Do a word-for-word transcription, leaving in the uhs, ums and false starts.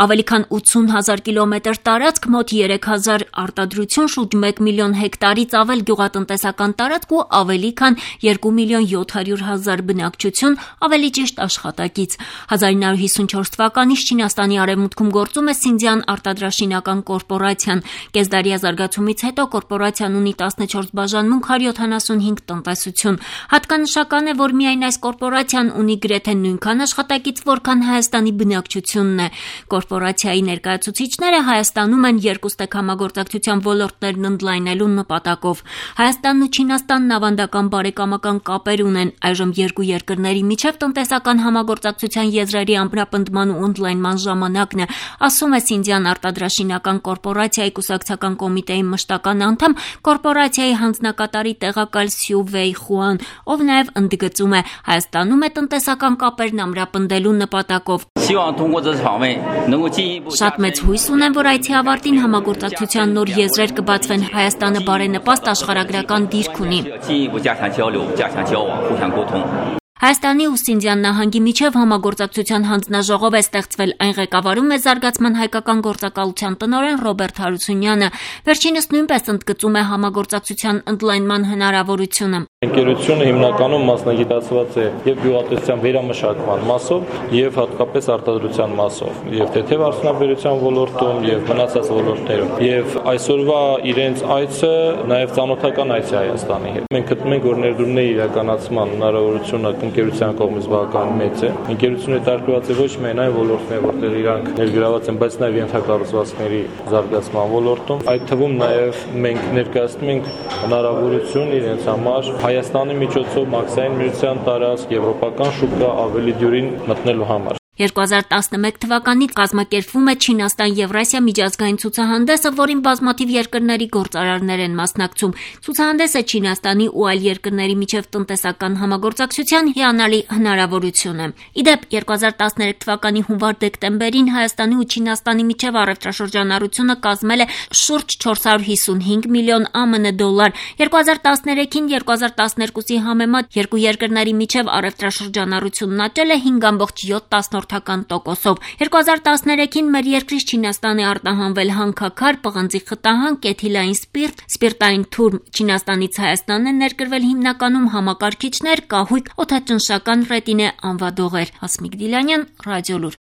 Ավելի քան ութսուն հազար կիլոմետր տարածք, մոտ երեք հազար արտադրություն, շուրջ մեկ միլիոն հեկտարից ավել գյուղատնտեսական տարածք ու ավելի քան երկու միլիոն յոթ հարյուր հազար բնակչություն, ավելի ճիշտ աշխատակից։ հազար ինը հարյուր հիսունչորս թվականից Չինաստանի արևմուտքում գործում է Սինձյան արտադրաշինական կորպորացիան։ Կեսդարյա զարգացումից հետո կորպորացիան ունի տասնչորս բաժանմունք, հարյուր յոթանասունհինգ տնտեսություն։ Հատկանշական է, որ միայն այս կորպորացիան ունի գրեթե նույնքան աշխատակից, որքան Հայաստանի բնակչությունն է։ Կորպորացիայի ներկայացուցիչները Հայաստանում են երկուստեք համագործակցության ոլորտներն ընդլայնելու նպատակով։ Հայաստանն ու Չինաստանն ավանդական բարեկամական կապեր ունեն։ Այժմ երկու երկրների միջև տնտեսական համագործակցության եզրերի ամրապնդման ու ընդլայնման ժամանակն է, ասում է Սինձյան արտադրաշինական կորպորացիայի կուսակցական կոմիտեի մշտական անդամ, կորպորացիայի հանձնակատարի տեղակալ Սյու Վեյ Խուան, ով նաև ընդգծում է, Հայաստանում է տնտեսական կապերն ամրապնդելու նպատակով։ Շատ մեծ հույս ունեմ, որ այցի ավարտին համագործակցության նոր եզրեր կբացվեն։ Հայաստանը բարենպաստ աշխարհագրական դիրք ունի։ Հայաստանի ու Սինձյան նահանգի միջև համագործակցության հանձնաժողով է ստեղծվել, այն ղեկավարում է զարգացման հայկական գործակալության տնօրեն Ռոբերտ Հարությունյանը։ Վերջինս նույնպես ընդգծում է համագործակցության ընդլայնման հնարավորությունը։ Ընկերությունը հիմնականում մասնագիտացված է եւ գյուղատնտեսության վերամշակման մասով եւ հատկապես արտադրության մասով, եւ թեթև արդյունաբերության ոլորտում եւ մնացած ոլորտներում։ Եվ այսօրվա իրենց այցը նաեւ ծանոթական այց է Հայաստանի հետ։ Մենք գտնում ենք, որ ներդրումների իրականացման հնարավորությունը ընկերության կողմից բավական մեծ է։ Ընկերությունը տարկված է ոչ միայն այն ոլորտներում, որտեղ իրանք ներգրաված են, բայց նաեւ ենթակառուցվածքների զարգացման ոլորտում։ Այդ թվում նաեւ մենք ներկայացնում ենք հնարավորություն իրենց համար Հայաստանի միջոցով մաքսային միության տարածք եվրոպական շուկա ավելի դյուրին մտնելու համար։ երկու հազար տասնմեկ թվականից կազմակերպվում է Չինաստան-Եվրասիա միջազգային ցուցահանդեսը, որին բազմաթիվ երկրների գործարարներ են մասնակցում։ Ցուցահանդեսը Չինաստանի ու այլ երկրների միջև տնտեսական համագործակցության հիանալի հնարավորություն է։ Իդեպ երկու հազար տասներեք թվականի հունվար-դեկտեմբերին Հայաստանի ու Չինաստանի միջև առևտրաշրջանառությունը կազմել է շուրջ չորս հարյուր հիսունհինգ միլիոն ԱՄՆ դոլար։ երկու հազար տասներեքին երկու հազար տասներկուսի համեմատ երկու երկրների միջև առևտրաշրջանառությունն աճել է հինգ ամբողջ յոթ տոկոսով։ երկու հազար տասներեքին մեր երկրից Չինաստան է արտահանվել հանքաքար, պղնձի խտահան, կեթիլային սպիրտ, սպիրտային թուրմ։ Չինաստանից Հայաստան են ներկրվել հիմնականում համակարգիչներ, կահույք, օդաճնշական ռետինե անվադողեր։ Հասմիկ Դիլանյան, Ռադիոլուր։